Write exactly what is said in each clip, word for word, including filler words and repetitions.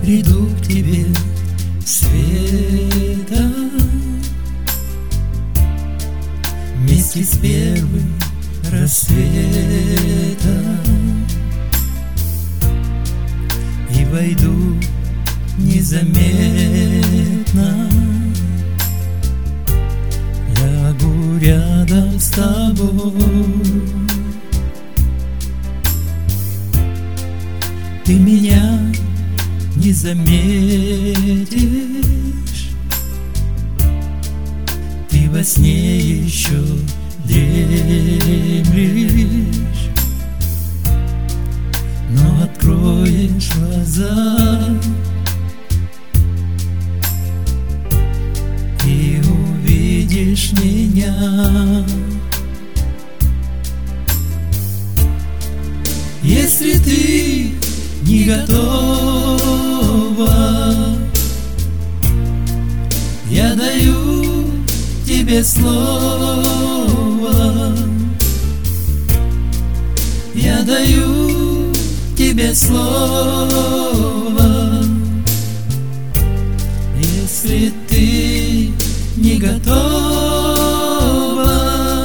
приду к тебе, Света, вместе с первым рассветом, и войду незаметно, лягу рядом с тобой. Ты меня не заметишь, ты во сне еще дремлешь, но откроешь глаза и увидишь меня. Если ты не готова, я даю тебе слово, я даю тебе слово. Если ты не готова,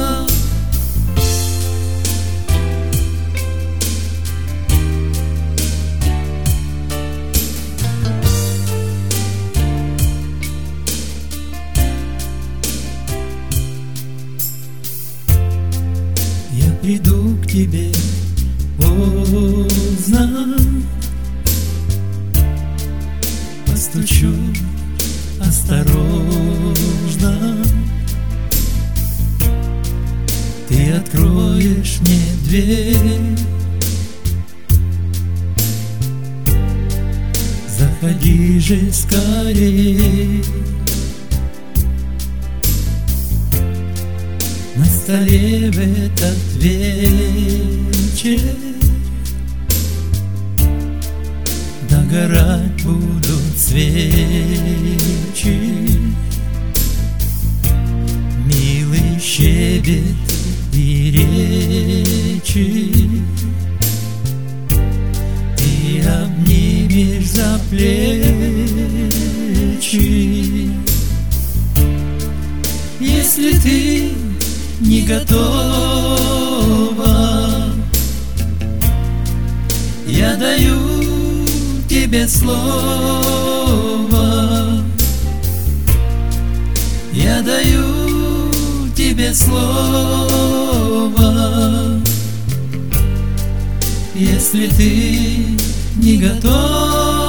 я приду к тебе поздно, постучу осторожно, ты откроешь мне дверь. Заходи же скорей, на столе в этот вечер догорать будут свечи. Милый щебет и речи, ты обнимешь за плечи. Если ты не готова, я даю тебе слово, я даю тебе слово. Если ты не готова,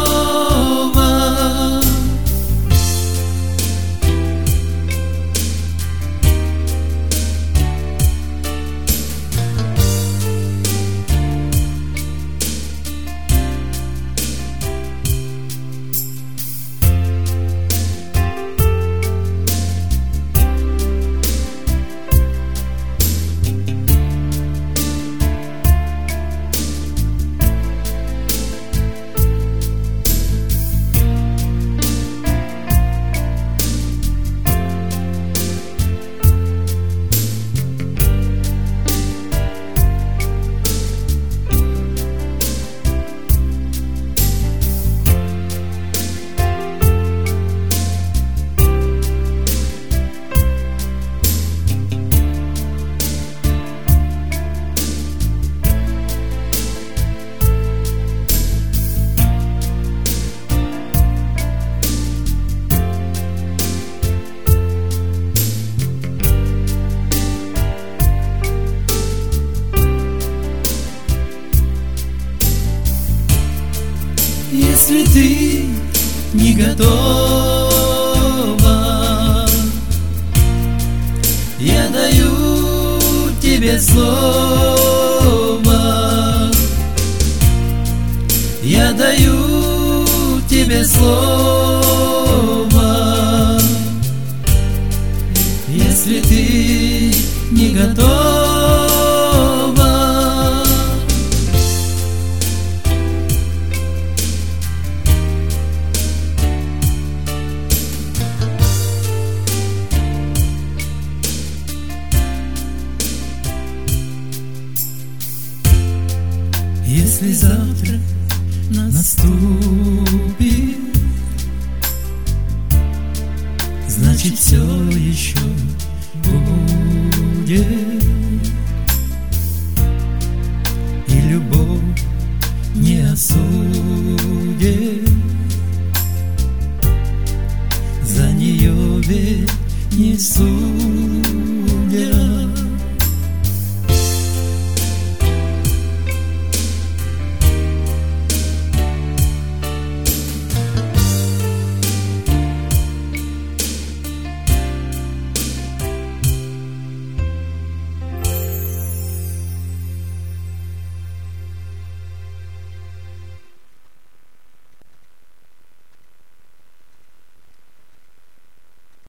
если ты не готова, я даю тебе слово, я даю тебе слово. Если ты не готова, если завтра наступит значит все еще будет. И любовь не осудит.